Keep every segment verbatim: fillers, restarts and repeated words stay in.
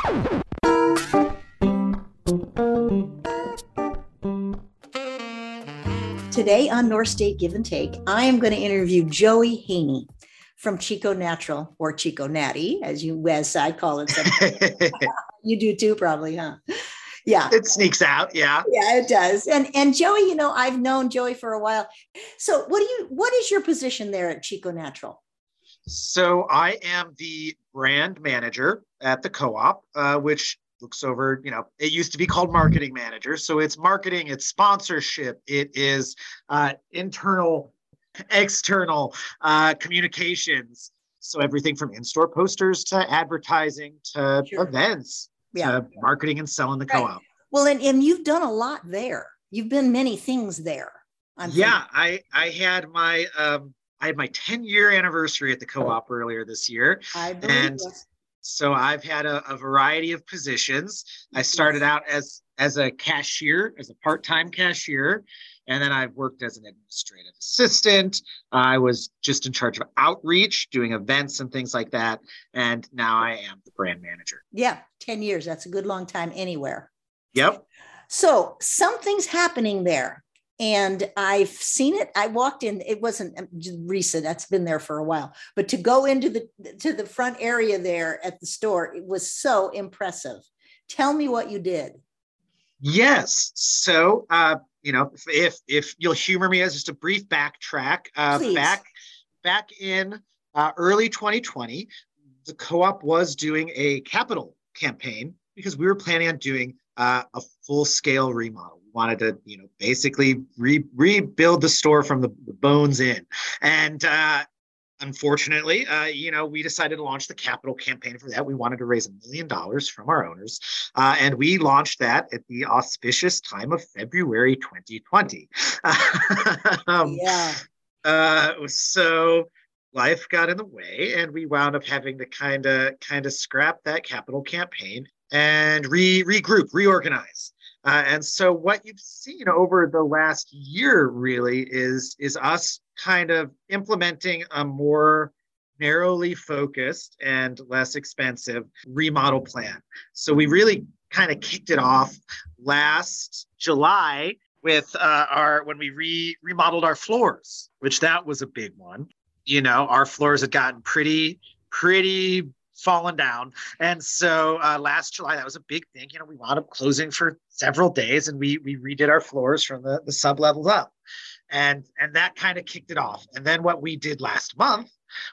Today on North State Give and Take, I am going to interview Joey Haney from Chico Natural, or Chico Natty, as you as I call it. You do too, probably, huh? Yeah. It sneaks out. Yeah. Yeah, it does. And and Joey, you know, I've known Joey for a while. So what do you what is your position there at Chico Natural? So I am the brand manager at the co-op, uh, which looks over, you know, it used to be called marketing manager. So it's marketing, it's sponsorship, it is uh, internal, external uh, communications. So everything from in-store posters to advertising to sure. events yeah. to marketing and selling the right. co-op. Well, and, and you've done a lot there. You've been many things there. I'm yeah, I, I had my um, I had my ten year anniversary at the co-op earlier this year. I believe and this. So I've had a, a variety of positions. I started out as as a cashier, as a part-time cashier, and then I've worked as an administrative assistant. I was just in charge of outreach, doing events and things like that. And now I am the brand manager. Yeah, ten years. That's a good long time anywhere. Yep. So something's happening there. And I've seen it. I walked in, it wasn't recent, that's been there for a while, but to go into the to the front area there at the store, it was so impressive. Tell me what you did. Yes. So, uh, you know, if if you'll humor me as just a brief backtrack, uh, back back in uh, early twenty twenty, the co-op was doing a capital campaign because we were planning on doing uh, a full-scale remodel. Wanted to, you know, basically re- rebuild the store from the, the bones in. And uh, unfortunately, uh, you know, we decided to launch the capital campaign for that. We wanted to raise a million dollars from our owners. Uh, and we launched that at the auspicious time of February twenty twenty. um, yeah. Uh, so life got in the way and we wound up having to kind of kind of scrap that capital campaign and re regroup, reorganize. Uh, and so what you've seen over the last year really is, is us kind of implementing a more narrowly focused and less expensive remodel plan. So we really kind of kicked it off last July with uh, our, when we re remodeled our floors, which that was a big one. You know, our floors had gotten pretty, pretty fallen down. And so uh, last July, that was a big thing. You know, we wound up closing for several days and we we redid our floors from the, the sub levels up. And, and that kind of kicked it off. And then what we did last month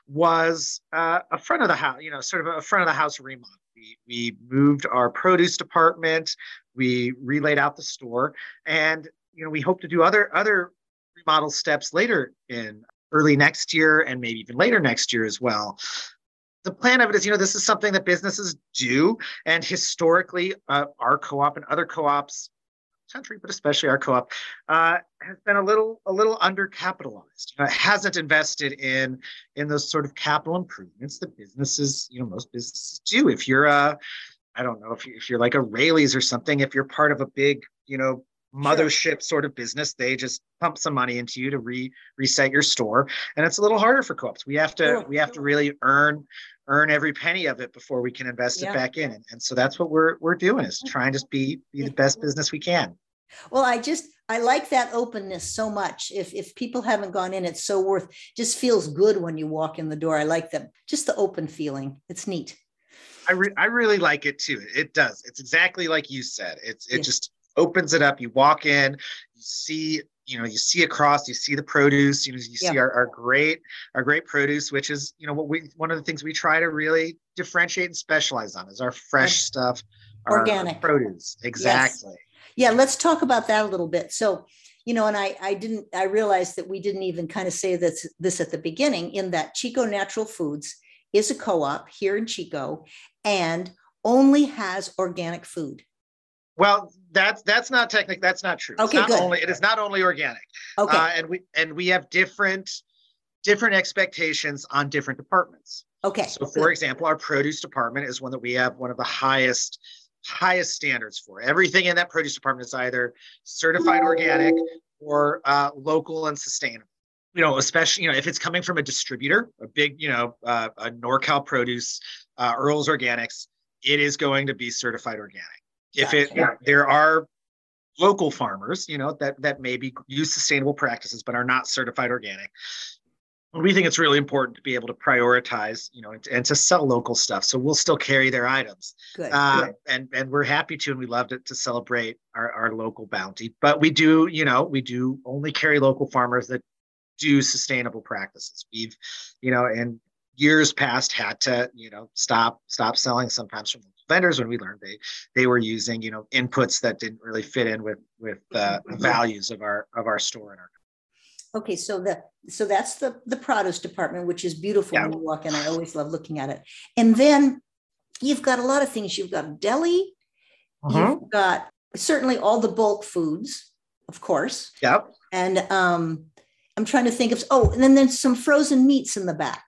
was uh, a front of the house, you know, sort of a front of the house remodel. We, we moved our produce department, we relaid out the store, and, you know, we hope to do other, other remodel steps later in early next year and maybe even later next year as well. The plan of it is, you know, this is something that businesses do. And historically, uh, our co-op and other co-ops, country, but especially our co-op, uh, has been a little a little undercapitalized. You know, it hasn't invested in in those sort of capital improvements that businesses, you know, most businesses do. If you're a, I don't know, if, you, if you're like a Raley's or something, if you're part of a big, you know, mothership sure. sort of business, they just pump some money into you to re reset your store. And it's a little harder for co-ops. We have to sure. we have to really earn earn every penny of it before we can invest yeah. it back in. And, and so that's what we're we're doing, is trying to be be the best business we can. Well, I just I like that openness so much. If if people haven't gone in, it's so worth, just feels good when you walk in the door. I like them. Just the open feeling. It's neat. I re- I really like it too. It does. It's exactly like you said. It's it yeah. just opens it up. You walk in, you see, you know, you see across, you see the produce, you know, you see yeah. our, our great, our great produce, which is, you know, what we, one of the things we try to really differentiate and specialize on is our fresh stuff, our, organic our produce. Exactly. Yes. Yeah. Let's talk about that a little bit. So, you know, and I, I didn't, I realized that we didn't even kind of say this, this at the beginning, in that Chico Natural Foods is a co-op here in Chico and only has organic food. Well, that's that's not technical. That's not true. Okay, it's not good. Only, it is not only organic. Okay. Uh, and we and we have different different expectations on different departments. Okay. So, for good. example, our produce department is one that we have one of the highest highest standards for. Everything in that produce department is either certified organic or uh, local and sustainable. You know, especially, you know, if it's coming from a distributor, a big, you know, uh, a NorCal Produce, uh, Earl's Organics. it is going to be certified organic. If Gotcha. it if there are local farmers, you know, that that maybe use sustainable practices but are not certified organic, we think it's really important to be able to prioritize, you know, and, and to sell local stuff. So we'll still carry their items. Good. Uh, and and we're happy to, and we love to, to celebrate our, our local bounty. But we do, you know, we do only carry local farmers that do sustainable practices. We've, you know, in years past had to, you know, stop stop selling sometimes from vendors when we learned they they were using, you know, inputs that didn't really fit in with with uh, the values of our of our store and our. Okay, so the so that's the the produce department, which is beautiful Yeah. when you walk in. I always love looking at it. And then you've got a lot of things. You've got a deli. Uh-huh. You've got certainly all the bulk foods, of course. Yep. And um, I'm trying to think of, oh, and then there's some frozen meats in the back.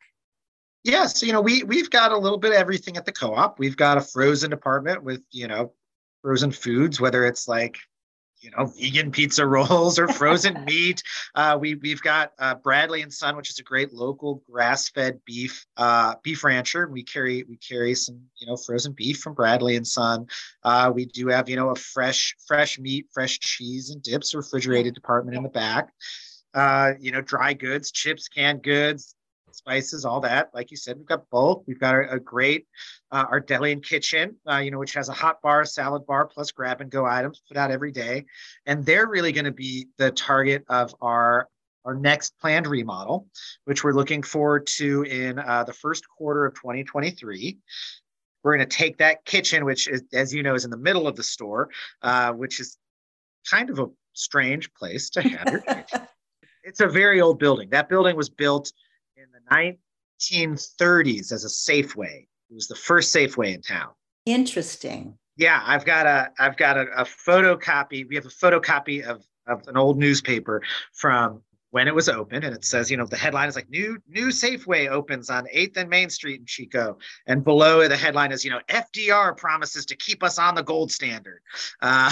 Yes, you know, we we've got a little bit of everything at the co-op. We've got a frozen department with, you know, frozen foods, whether it's like, you know, vegan pizza rolls or frozen meat. Uh, we we've got uh, Bradley and Son, which is a great local grass-fed beef uh, beef rancher. We carry we carry some, you know, frozen beef from Bradley and Son. Uh, we do have, you know, a fresh fresh meat, fresh cheese and dips refrigerated department in the back. Uh, you know, dry goods, chips, canned goods, spices, all that. Like you said, we've got both. We've got a, a great, uh, our deli and kitchen, uh, you know, which has a hot bar, salad bar, plus grab and go items put out every day. And they're really going to be the target of our, our next planned remodel, which we're looking forward to in uh, the first quarter of twenty twenty-three. We're going to take that kitchen, which is, as you know, is in the middle of the store, uh, which is kind of a strange place to have your kitchen. It's a very old building. That building was built in the nineteen thirties as a Safeway. It was the first Safeway in town. Interesting. Yeah, I've got a I've got a, a photocopy. We have a photocopy of of an old newspaper from when it was open, and it says, you know, the headline is like new new Safeway opens on eighth and Main Street in Chico, and below the headline is, you know, F D R promises to keep us on the gold standard. Uh,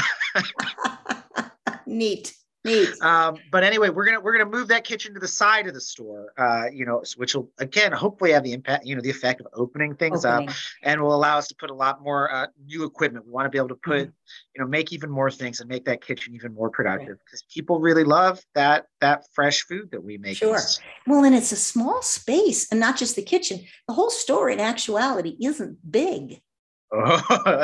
Neat. Neat. Um, but anyway, we're gonna we're gonna move that kitchen to the side of the store, uh, you know, which will again hopefully have the impact, you know, the effect of opening things Opening. up, and will allow us to put a lot more uh, new equipment. We want to be able to put, mm-hmm. you know, make even more things and make that kitchen even more productive, because right. people really love that that fresh food that we make. Sure. Well, and it's a small space, and not just the kitchen. The whole store, in actuality, isn't big. Oh,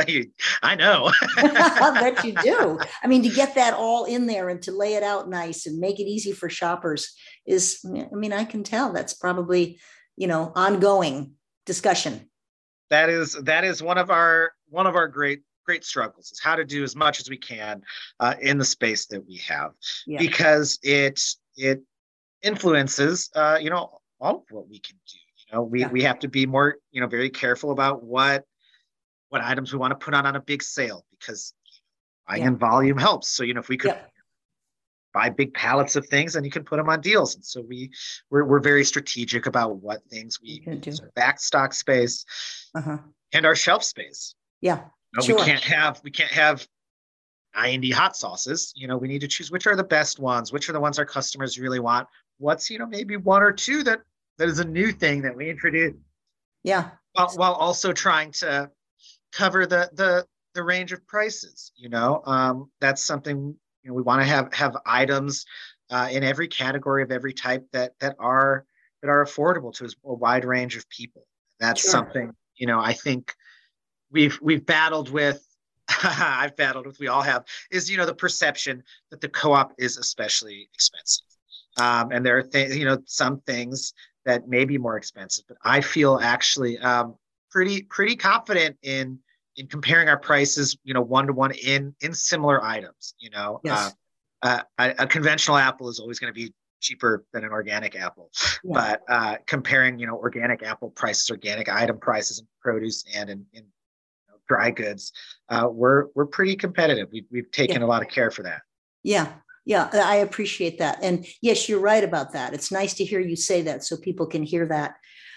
I know. I bet you do. I mean, to get that all in there and to lay it out nice and make it easy for shoppers is, I mean, I can tell that's probably, you know, ongoing discussion. That is, that is one of our, one of our great, great struggles is how to do as much as we can uh, in the space that we have, yeah. because it, it influences, uh, you know, all of what we can do. You know, we, yeah. we have to be more, you know, very careful about what, what items we want to put on on a big sale, because buying yeah. in volume helps. So, you know, if we could yeah. buy big pallets of things, then you can put them on deals. And so we, we're, we're very strategic about what things we use, our back stock space uh-huh. and our shelf space. Yeah, you know, sure. We can't have, we can't have I and D hot sauces. You know, we need to choose which are the best ones, which are the ones our customers really want. What's, you know, maybe one or two that, that is a new thing that we introduced. Yeah. While, while also trying to cover the the the range of prices. You know, um, that's something, you know, we want to have have items uh, in every category of every type that that are that are affordable to a wide range of people. That's sure. something, you know, I think we've we've battled with. I've battled with. We all have. Is, you know, the perception that the co-op is especially expensive, um, and there are things, you know, some things that may be more expensive, but I feel actually. Um, pretty pretty confident in in comparing our prices, you know, one to one in in similar items. You know, yes. uh, uh, a, a conventional apple is always going to be cheaper than an organic apple, yeah. but uh, comparing, you know, organic apple prices, organic item prices in produce and in, in you know, dry goods, uh, we're we're pretty competitive. We've we've taken yeah. a lot of care for that. Yeah. Yeah, I appreciate that. And yes, you're right about that. It's nice to hear you say that so people can hear that.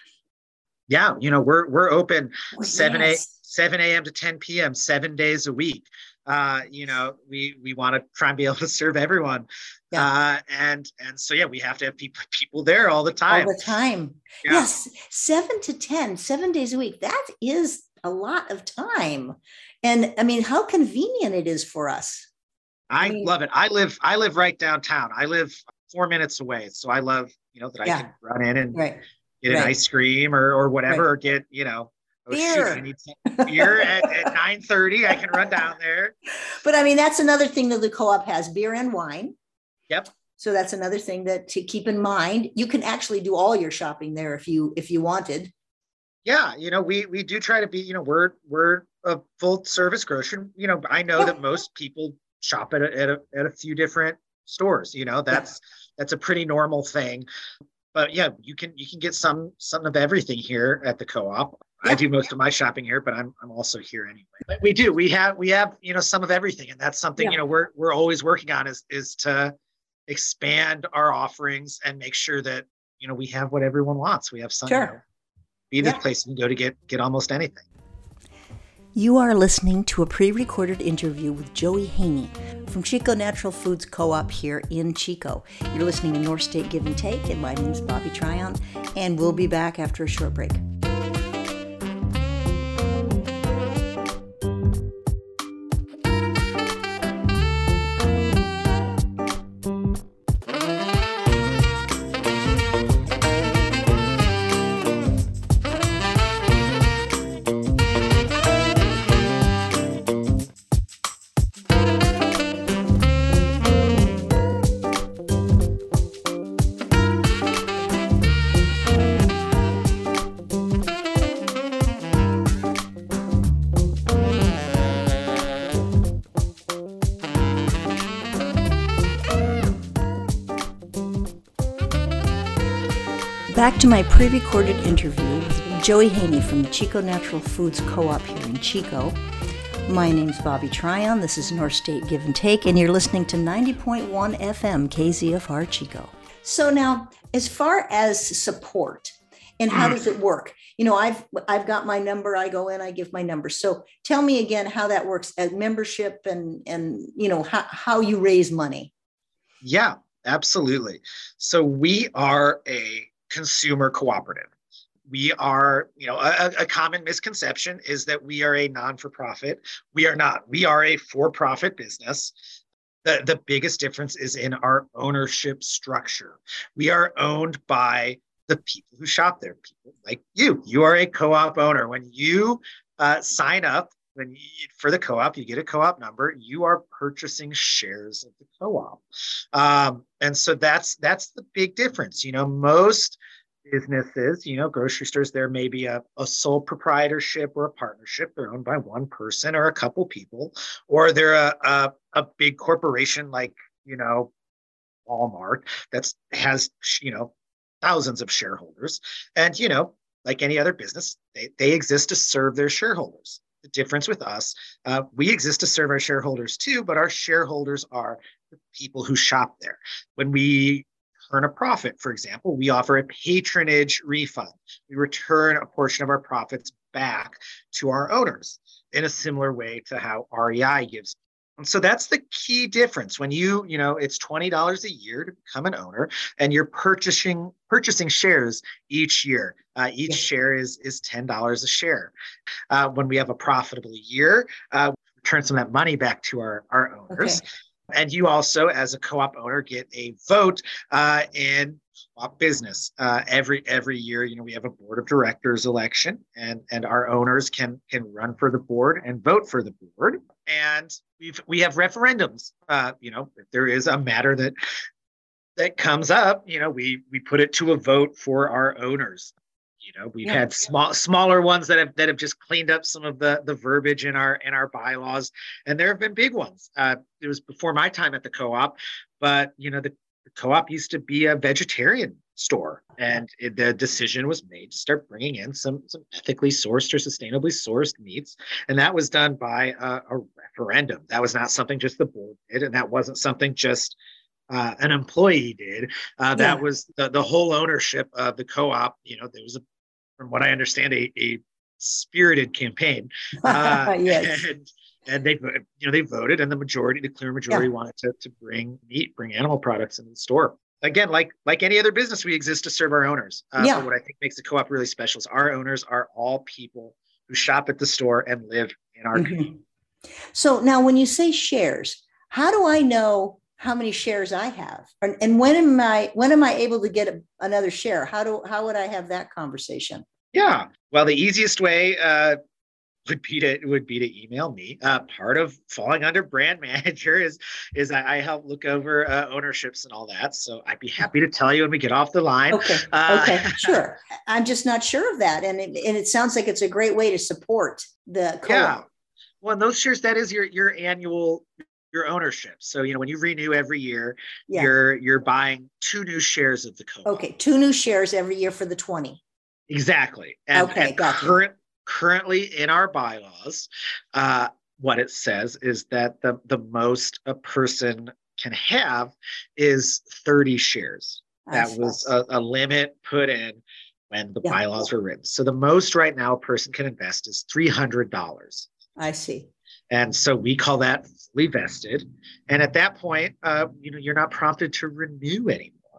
Yeah, you know, we're we're open oh, seven yes. a.m. to ten p.m. seven days a week. Uh, you know, we we want to try and be able to serve everyone. Yeah. Uh, and and so yeah, we have to have people people there all the time. All the time. Yeah. Yes, seven to ten, seven days a week. That is a lot of time. And I mean, how convenient it is for us. I, I mean, love it. I live, I live right downtown. I live four minutes away. So I love, you know, that I yeah, can run in and right, get an right, ice cream or, or whatever, right. or get, you know, oh shoot, I Beer. need some beer at, at nine thirty. I can run down there. But I mean, that's another thing that the co-op has, beer and wine. Yep. So that's another thing that to keep in mind. You can actually do all your shopping there if you if you wanted. Yeah, you know, we we do try to be, you know, we're we're a full service grocer. You know, I know Yeah. that most people shop at a, at a, at a few different stores. You know, that's yeah. that's a pretty normal thing. But yeah, you can you can get some some of everything here at the co-op. Yeah. I do most of my shopping here, but I'm I'm also here anyway. But we do. We have we have, you know, some of everything, and that's something, yeah. you know, we're we're always working on is is to expand our offerings and make sure that, you know, we have what everyone wants. We have some, sure. you know, be this yeah. place you can go to get get almost anything. You are listening to a pre-recorded interview with Joey Haney from Chico Natural Foods Co-op here in Chico. You're listening to North State Give and Take, and my name is Bobby Tryon, and we'll be back after a short break. Back to my pre-recorded interview with Joey Haney from the Chico Natural Foods Co-op here in Chico. My name's Bobby Tryon. This is North State Give and Take, and you're listening to ninety point one F M K Z F R Chico. So now, as far as support and how does it work? You know, I've I've got my number. I go in, I give my number. So tell me again how that works at membership and and you know how how you raise money. Yeah, absolutely. So we are a consumer cooperative. We are, you know, a, a common misconception is that we are a non-for-profit. We are not. We are a for-profit business. The, the biggest difference is in our ownership structure. We are owned by the people who shop there, people like you. You are a co-op owner. When you uh, sign up when you, for the co-op, you get a co-op number, you are purchasing shares of the co-op. Um, and so that's that's the big difference. You know, most businesses, you know, grocery stores, there may be a, a sole proprietorship or a partnership. They're owned by one person or a couple people, or they're a, a, a big corporation like, you know, Walmart that has, you know, thousands of shareholders. And, you know, like any other business, they, they exist to serve their shareholders. The difference with us, uh, we exist to serve our shareholders too, but our shareholders are the people who shop there. When we earn a profit, for example, we offer a patronage refund. We return a portion of our profits back to our owners in a similar way to how R E I gives. And so that's the key difference. When you, you know, it's twenty dollars a year to become an owner, and you're purchasing purchasing shares each year. Uh, each yeah. share is is ten dollars a share. Uh, when we have a profitable year, uh, we return some of that money back to our, our owners. Okay. And you also, as a co-op owner, get a vote uh, in co-op business. Uh, every every year, you know, we have a board of directors election, and, and our owners can can run for the board and vote for the board. And we've we have referendums. Uh, you know, if there is a matter that that comes up, you know, we we put it to a vote for our owners. You know, we've yeah. had small, smaller ones that have that have just cleaned up some of the the verbiage in our in our bylaws, and there have been big ones. Uh, it was before my time at the co-op, but you know, the, the co-op used to be a vegetarian store, and it, the decision was made to start bringing in some some ethically sourced or sustainably sourced meats, and that was done by a, a referendum. That was not something just the board did, and that wasn't something just Uh, an employee did. Uh, that yeah. was the, the whole ownership of the co-op. You know, there was, a, from what I understand, a, a spirited campaign. Uh, yes. And, and they, you know, they voted, and the majority, the clear majority, yeah. wanted to to bring meat, bring animal products into the store. Again, like like any other business, we exist to serve our owners. Uh, yeah. But what I think makes the co-op really special is our owners are all people who shop at the store and live in our mm-hmm. community. So now when you say shares, how do I know how many shares I have? And, and when am I when am I able to get a, another share? How do how would I have that conversation? Yeah. Well, the easiest way uh, would be to would be to email me. Uh, part of falling under brand manager is is I, I help look over uh, ownerships and all that. So I'd be happy to tell you when we get off the line. Okay. Uh, okay. Sure. I'm just not sure of that, and it, and it sounds like it's a great way to support the co-op. Yeah. Well, those shares, that is your your annual your ownership. So you know when you renew every year, yeah. you're you're buying two new shares of the co-op. Okay, two new shares every year for the twenty. Exactly. And, okay. And gotcha. current currently in our bylaws, uh, what it says is that the, the most a person can have is thirty shares. That was a, a limit put in when the yeah. bylaws were written. So the most right now a person can invest is three hundred dollars. I see. And so we call that fully vested. And at that point, uh, you know, you're not prompted to renew anymore.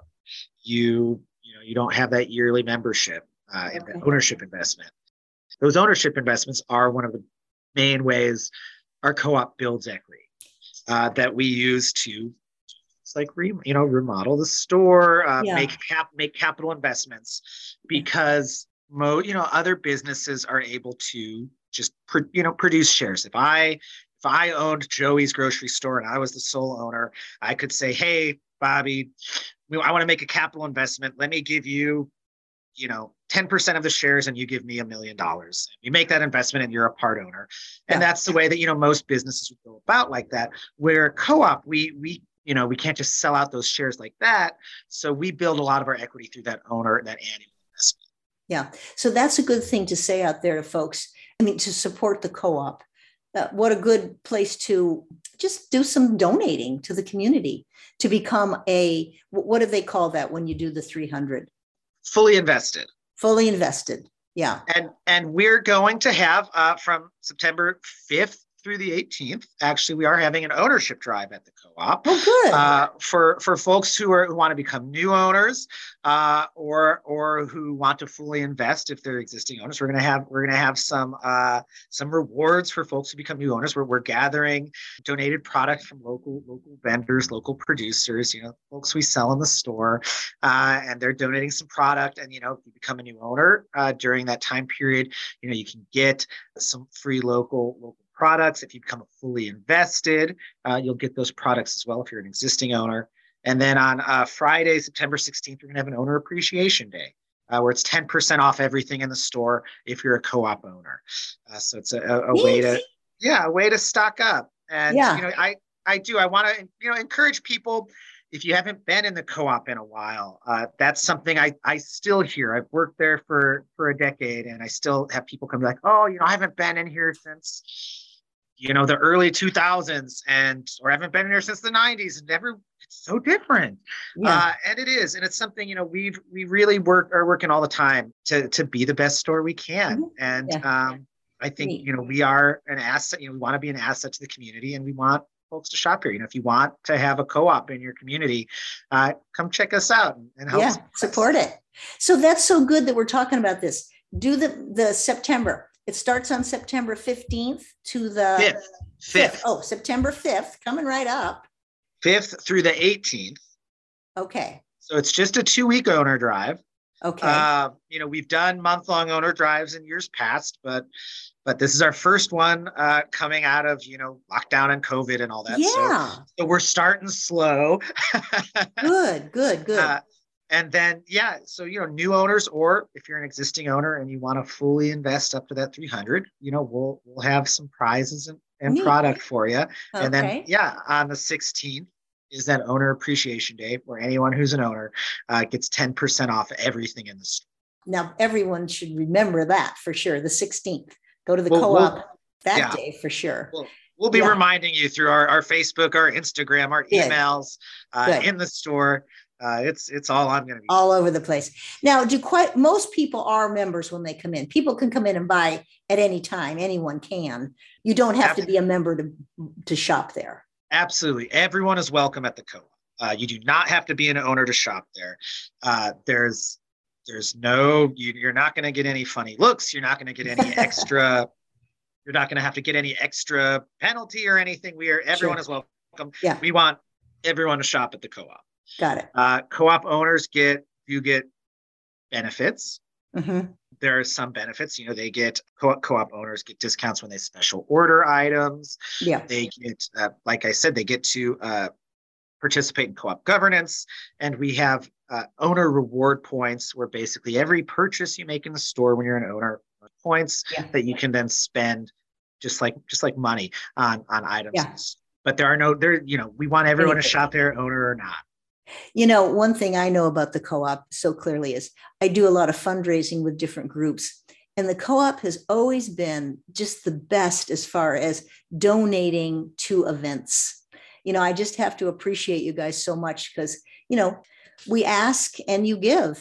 You, you know, you don't have that yearly membership uh, okay. in the ownership investment. Those ownership investments are one of the main ways our co-op builds equity uh, that we use to, it's like re, you know, remodel the store, uh, yeah. make cap, make capital investments, because mo, you know, other businesses are able to just pro, you know produce shares. If I if I owned Joey's grocery store and I was the sole owner, I could say, hey, Bobby, I want to make a capital investment. Let me give you, you know, ten percent of the shares and you give me a million dollars. You make that investment and you're a part owner. And yeah. that's the way that, you know, most businesses would go about like that. Where co-op, we, we, you know, we can't just sell out those shares like that. So we build a lot of our equity through that owner, that annual investment. Yeah. So that's a good thing to say out there to folks. I mean, to support the co-op. Uh, what a good place to just do some donating to the community, to become a, what do they call that when you do the three hundred? Fully invested. Fully invested. Yeah. And and we're going to have uh, from September fifth through the eighteenth, actually, we are having an ownership drive at the co-op. Oh, good. Uh, for for folks who are who want to become new owners, uh, or or who want to fully invest if they're existing owners. We're gonna have we're gonna have some uh, some rewards for folks who become new owners. Where we're gathering donated product from local local vendors, local producers. You know, folks we sell in the store, uh, and they're donating some product. And you know, if you become a new owner uh, during that time period, you know, you can get some free local local products. If you become fully invested, uh, you'll get those products as well if you're an existing owner. And then on uh, Friday, September sixteenth, we're going to have an owner appreciation day uh, where it's ten percent off everything in the store if you're a co-op owner. Uh, so it's a, a, a way to, yeah, a way to stock up. And, yeah. you know, I, I do, I want to, you know, encourage people, if you haven't been in the co-op in a while, uh, that's something I, I still hear. I've worked there for, for a decade and I still have people come like, oh, you know, I haven't been in here since, you know, the early two thousands, and or haven't been in here since the nineties, and never, it's so different. Yeah. Uh, and it is, and it's something, you know, we've we really work are working all the time to to be the best store we can. Mm-hmm. And yeah. um, I think, you know, we are an asset, you know, we want to be an asset to the community, and we want folks to shop here. You know, if you want to have a co-op in your community, uh, come check us out and, and help yeah, support, support it. So that's so good that we're talking about this. Do the the September. It starts on September fifteenth to the fifth. fifth. Oh, September fifth, coming right up. fifth through the eighteenth. Okay. So it's just a two-week owner drive. Okay. Uh, you know, we've done month-long owner drives in years past, but but this is our first one uh, coming out of, you know, lockdown and COVID and all that. Yeah. So, so we're starting slow. Good, good, good. Uh, And then, yeah, so, you know, new owners, or if you're an existing owner and you want to fully invest up to that three hundred, you know, we'll we'll have some prizes and, and product for you. Okay. And then, yeah, on the sixteenth is that owner appreciation day where anyone who's an owner uh, gets ten percent off everything in the store. Now, everyone should remember that for sure. The sixteenth, go to the we'll, co-op we'll, that yeah. day for sure. We'll, we'll be yeah. reminding you through our, our Facebook, our Instagram, our emails uh, in the store. Uh, it's it's all I'm going to be all over the place. Now, do quite most people are members when they come in. People can come in and buy at any time. Anyone can. You don't have Absolutely. to be a member to to shop there. Absolutely, everyone is welcome at the co-op. Uh, you do not have to be an owner to shop there. Uh, there's there's no, you, you're not going to get any funny looks. You're not going to get any extra, you're not going to have to get any extra penalty or anything. We are, everyone sure. is welcome. Yeah. We want everyone to shop at the co-op. Got it. Uh, co-op owners get, you get benefits. Mm-hmm. There are some benefits, you know, they get co-op, co-op owners get discounts when they special order items. Yeah. They get, uh, like I said, they get to uh, participate in co-op governance. And we have uh, owner reward points where basically every purchase you make in the store when you're an owner, points yeah. that you can then spend just like, just like money on, on items. Yeah. But there are no, there, you know, we want everyone Anything. to shop there, owner or not. You know, one thing I know about the co-op so clearly is I do a lot of fundraising with different groups, and the co-op has always been just the best as far as donating to events. You know, I just have to appreciate you guys so much because, you know, we ask and you give.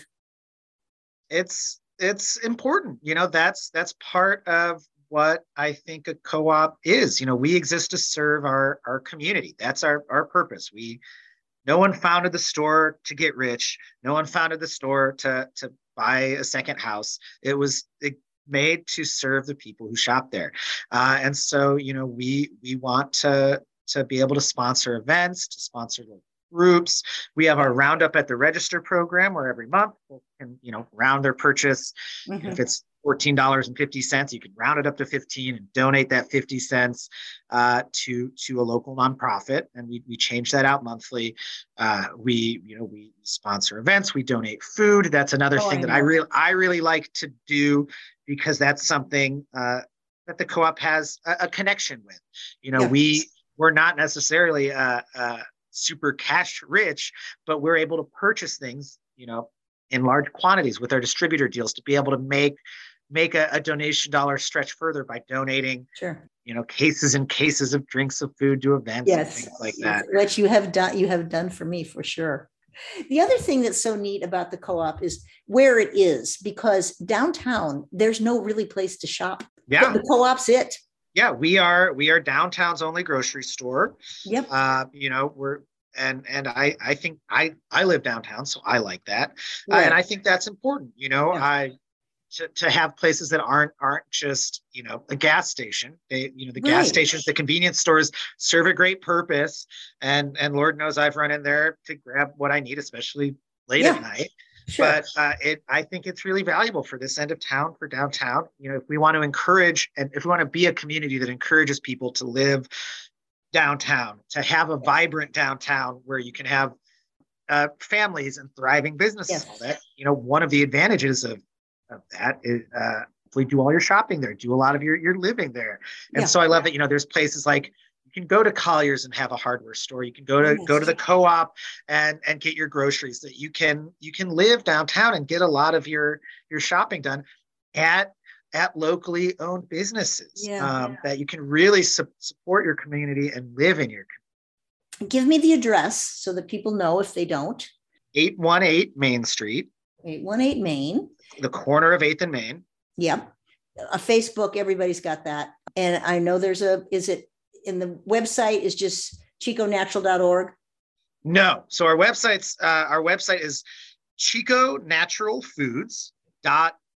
It's, it's important. You know, that's, that's part of what I think a co-op is. You know, we exist to serve our, our community. That's our, our purpose. We, No one founded the store to get rich. No one founded the store to, to buy a second house. It was made to serve the people who shop there. Uh, and so, you know, we we want to, to be able to sponsor events, to sponsor groups. We have our Roundup at the Register program where every month people can, you know, round their purchase. Mm-hmm. If it's fourteen dollars and fifty cents, you can round it up to fifteen and donate that fifty cents uh, to, to a local nonprofit. And we, we change that out monthly. Uh, we, you know, we sponsor events, we donate food. That's another oh, thing I that I really, I really like to do because that's something uh, that the co-op has a, a connection with. You know, yeah. we, we're not necessarily uh, uh, super cash rich, but we're able to purchase things, you know, in large quantities with our distributor deals to be able to make make a, a donation dollar stretch further by donating, sure. you know, cases and cases of drinks of food to events yes. and things like that. What you have done, you have done for me for sure. The other thing that's so neat about the co-op is where it is, because downtown, there's no really place to shop. Yeah. The co-op's it. Yeah, we are, we are downtown's only grocery store. Yep. Uh, you know, we're, And and I I think I I live downtown, so I like that, right. uh, and I think that's important. You know, yeah. I to, to have places that aren't aren't just you know a gas station. They you know the gas right. stations, the convenience stores serve a great purpose, and and Lord knows I've run in there to grab what I need, especially late yeah. at night. Sure. But uh, it I think it's really valuable for this end of town, for downtown. You know, if we want to encourage and if we want to be a community that encourages people to live downtown, to have a vibrant downtown where you can have uh, families and thriving businesses. Yes. And all that. You know, one of the advantages of, of that is uh, we do all your shopping there, do a lot of your, your living there. And yeah. so I love that, you know, there's places like you can go to Collier's and have a hardware store. You can go to yes. go to the co-op and, and get your groceries. That you can you can live downtown and get a lot of your, your shopping done at at locally owned businesses yeah, um, yeah. that you can really su- support your community and live in your community. Give me the address so that people know if they don't. eight one eight Main Street. eight one eight Main. The corner of eighth and Main. Yep. A Facebook, everybody's got that. And I know there's a, is it in the website is just chico natural dot org? No. So our website's, uh, our website is chico natural foods dot org.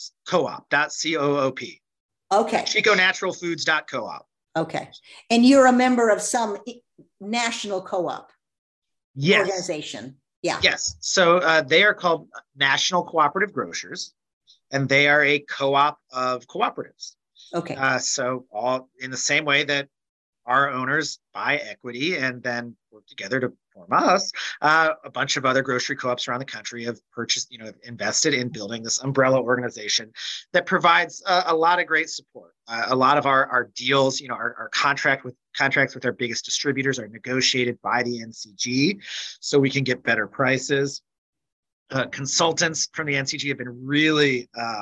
Co-op dot C O O P. Okay. chico natural foods dot coop. Okay. And you're a member of some national co-op yes. organization. Yeah. Yes. So uh, they are called National Cooperative Grocers, and they are a co-op of cooperatives. Okay. Uh, so all in the same way that our owners buy equity and then work together to form us. Uh, a bunch of other grocery co-ops around the country have purchased, you know, have invested in building this umbrella organization that provides uh, a lot of great support. Uh, a lot of our, our deals, you know, our, our contract with contracts with our biggest distributors are negotiated by the N C G, so we can get better prices. Uh, consultants from the N C G have been really uh,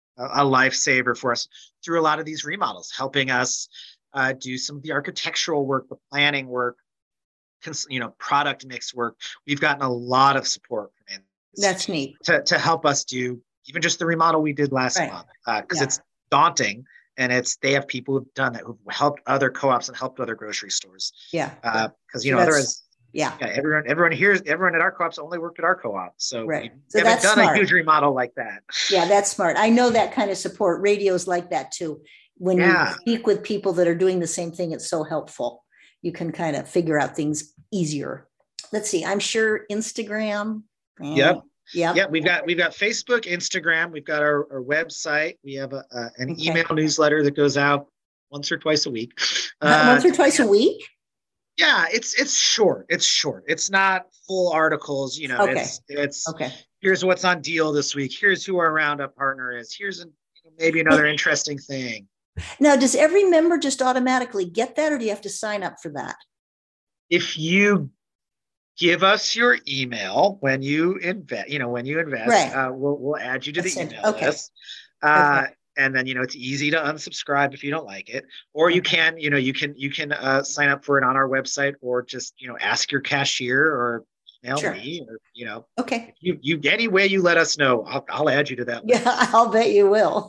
a lifesaver for us through a lot of these remodels, helping us uh, do some of the architectural work, the planning work, cons- you know, product mix work. We've gotten a lot of support from N C G. That's neat. To, to help us do even just the remodel we did last right. month, because uh, yeah. it's daunting. And it's they have people who've done that, who've helped other co-ops and helped other grocery stores. Yeah. Because, uh, you so know, otherwise Yeah. Yeah. Everyone, everyone here, everyone at our co-ops only worked at our co-op. So Right. we So haven't that's done smart. a huge remodel like that. Yeah, that's smart. I know that kind of support. Radio's like that too. When Yeah. you speak with people that are doing the same thing, it's so helpful. You can kind of figure out things easier. Let's see. I'm sure Instagram. Yep. Yep. Yeah, we've got we've got Facebook, Instagram, we've got our, our website. We have a, a an Okay. email newsletter that goes out once or twice a week. Once Uh, or twice a week? yeah, it's it's short. It's short. It's not full articles. You know, Okay. it's it's Okay. here's what's on deal this week. Here's who our roundup partner is. Here's a, you know, maybe another interesting thing. Now, does every member just automatically get that, or do you have to sign up for that? If you give us your email when you invest, you know, when you invest, Right. uh, we'll we'll add you to That's the it. email Okay. list. Uh, Okay. And then, you know, it's easy to unsubscribe if you don't like it, or you can, you know, you can you can uh, sign up for it on our website, or just, you know, ask your cashier or email Sure. me, or, you know, Okay. you you any way you let us know, I'll I'll add you to that list. Yeah, I'll bet you will.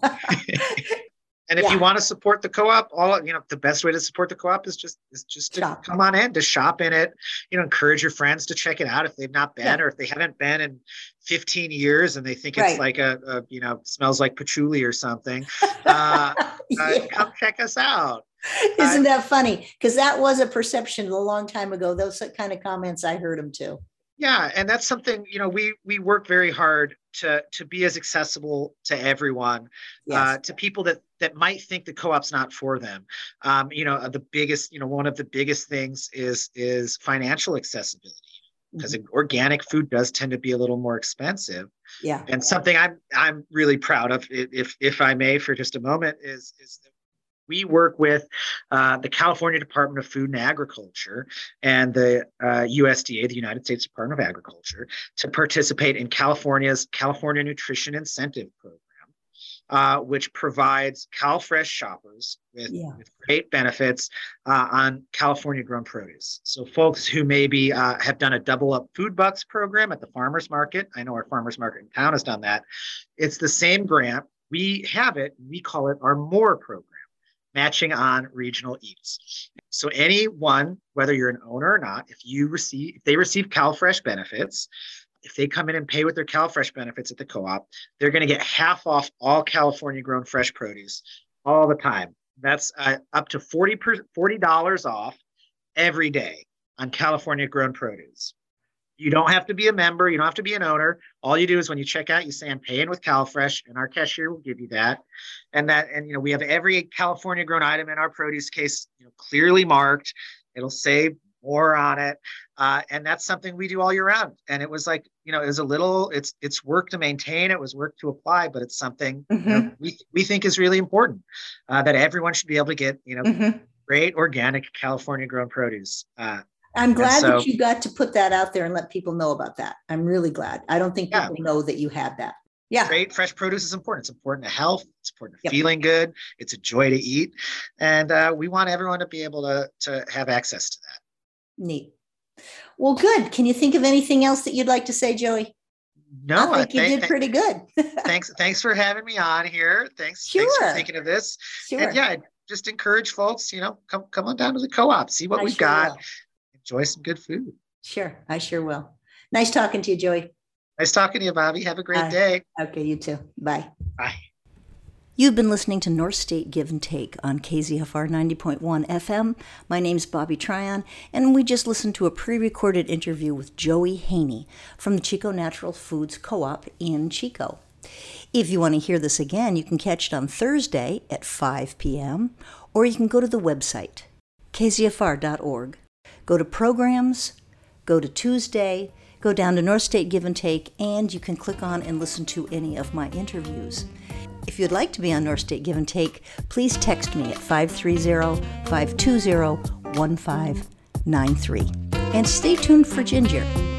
And if Yeah. you want to support the co-op, all you know, the best way to support the co-op is just is just to Shop. come on in, to shop in it. You know, encourage your friends to check it out if they've not been, Yeah. or if they haven't been in fifteen years and they think it's Right. like a, a you know, smells like patchouli or something. Uh, uh, Yeah. Come check us out. Isn't that funny? Because that was a perception a long time ago. Those kind of comments, I heard them too. Yeah, and that's something, you know, we we work very hard to to be as accessible to everyone, Yes. uh, to people that that might think the co-op's not for them. Um, you know, the biggest, you know, one of the biggest things is is financial accessibility, because Mhm. organic food does tend to be a little more expensive. Yeah. And something I'm I'm really proud of, i- if if I may, for just a moment, is is that we work with uh, the California Department of Food and Agriculture and the uh, U S D A, the United States Department of Agriculture, to participate in California's California Nutrition Incentive Program, uh, which provides CalFresh shoppers with, Yeah. with great benefits uh, on California grown produce. So folks who maybe uh, have done a double up food bucks program at the farmers market, I know our farmers market in town has done that. It's the same grant. We have it, we call it our MORE program, matching on regional eats. So anyone, whether you're an owner or not, if you receive, if they receive CalFresh benefits, if they come in and pay with their CalFresh benefits at the co-op, they're going to get half off all California grown fresh produce all the time. That's uh, up to forty dollars off every day on California grown produce. You don't have to be a member. You don't have to be an owner. All you do is when you check out, you say, I'm paying with CalFresh, and our cashier will give you that. And that, and, you know, we have every California grown item in our produce case, you know, clearly marked. It'll say more on it. Uh, and that's something we do all year round. And it was like, you know, it was a little, it's, it's work to maintain. It was work to apply, but it's something Mhm. you know, we, we think is really important, uh, that everyone should be able to get, you know, Mhm. great organic California grown produce. Uh, I'm glad so- that you got to put that out there and let people know about that. I'm really glad. I don't think Yeah. people know that you had that. Yeah. Great fresh produce is important. It's important to health. It's important to Yep. feeling good. It's a joy to eat. And uh, we want everyone to be able to, to have access to that. Neat. Well, good. Can you think of anything else that you'd like to say, Joey? No, I think you th- did th- pretty good. thanks. Thanks for having me on here. Thanks. Thanks for Sure. thinking of this. Sure. And yeah, just encourage folks, you know, come, come on down to the co-op, see what I we've sure got, will. enjoy some good food. Sure. I sure will. Nice talking to you, Joey. Nice talking to you, Bobby. Have a great Bye. day. Okay, you too. Bye. Bye. You've been listening to North State Give and Take on K Z F R ninety point one F M. My name's Bobby Tryon, and we just listened to a pre-recorded interview with Joey Haney from the Chico Natural Foods Co-op in Chico. If you want to hear this again, you can catch it on Thursday at five p.m., or you can go to the website, k z f r dot org. Go to Programs, go to Tuesday, go down to North State Give and Take, and you can click on and listen to any of my interviews. If you'd like to be on North State Give and Take, please text me at five three zero, five two zero, one five nine three. And stay tuned for Ginger.